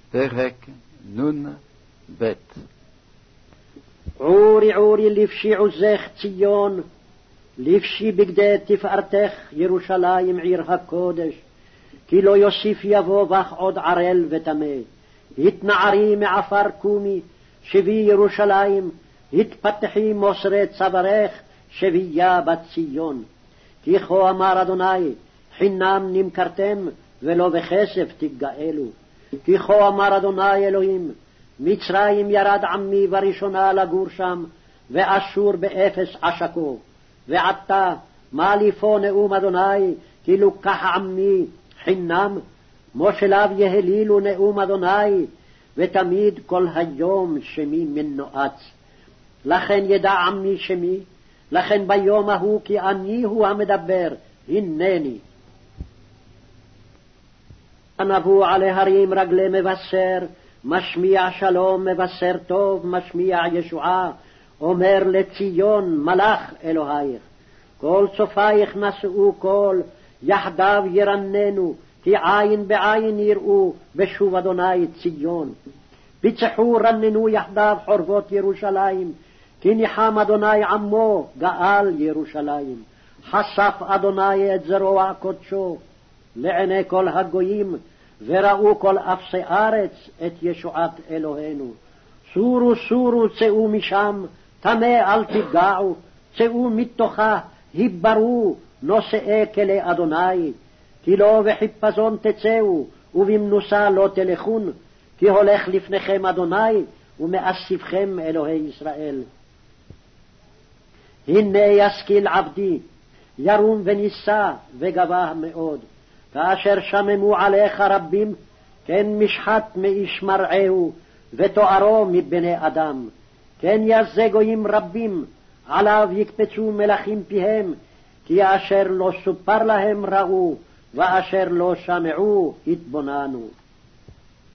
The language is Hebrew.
פרק נ"ב. עורי עורי לבשי עוזך ציון, לבשי בגדי תפארתך ירושלים עיר הקודש, כי לא יוסיף יבוא בך עוד ערל וטמא. התנערי מעפר קומי, שבי ירושלים, התפתחי מוסרי צווארך, שבייה בת ציון. כי כה אמר אדוני, חינם נמכרתם, ולא בכסף תגאלו. כי כה אמר אדוני אלוהים, מצרים ירד עמי בראשונה לגור שם, ואשור באפס עשקו. ועתה, מה לי פה נאום אדוני, כי לוקח עמי חינם? מושליו יהלילו נאום אדוני, ותמיד כל היום שמי מנועץ. לכן ידע עמי שמי, לכן ביום ההוא כי אני הוא המדבר, הנני. נבוא עלי הרים רגלי מבשר, משמיע שלום מבשר טוב, משמיע ישועה, אומר לציון מלך אלוהיך. כל צופייך נשאו קול, יחדיו ירננו, כי עין בעין יראו בשוב אדוני ציון. פיצחו רננו יחדיו חורבות ירושלים, כי ניחם אדוני עמו גאל ירושלים. חשף אדוני את זרוע קודשו לעיני כל הגויים, וראו כל אפסי ארץ את ישועת אלוהינו. סורו סורו צאו משם, טמא אל תיגעו, צאו מתוכה, היברו נושאי כלי אדוני. כי לא בחיפזון תצאו, ובמנוסה לא תלכון, כי הולך לפניכם אדוני, ומאספכם אלוהי ישראל. הנה ישכיל עבדי, ירום ונישא וגבה מאוד. כאשר שממו עליך רבים, כן משחת מאיש מרעהו, ותוארו מבני אדם. כן יזה גויים רבים, עליו יקפצו מלכים פיהם, כי אשר לא סופר להם ראו, ואשר לא שמעו התבוננו.